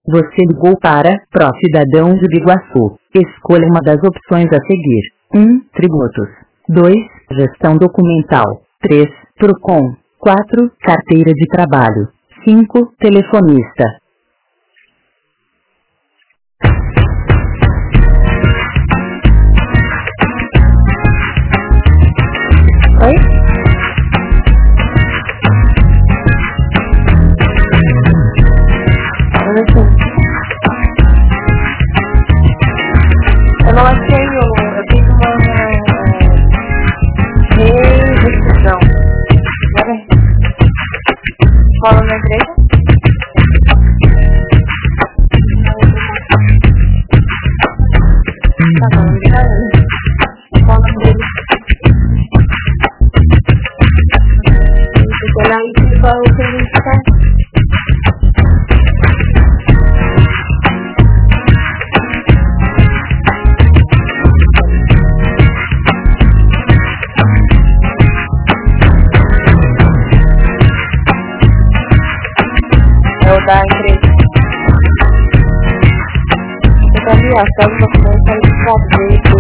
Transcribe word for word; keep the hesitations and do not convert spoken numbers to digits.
Você ligou para Procidadãos de Biguaçu. Escolha uma das opções a seguir. um. Tributos. dois. Gestão documental. três. Procon. quatro. Carteira de trabalho. cinco. Telefonista. Oi? Eu não achei o... Eu fiz uma... redecisão. Qual é a minha empresa? Tá bom, obrigada. Qual é o nome dele? Olha aí, qual é o que a gente quer? Da empresa. Eu também acho que os documentos estão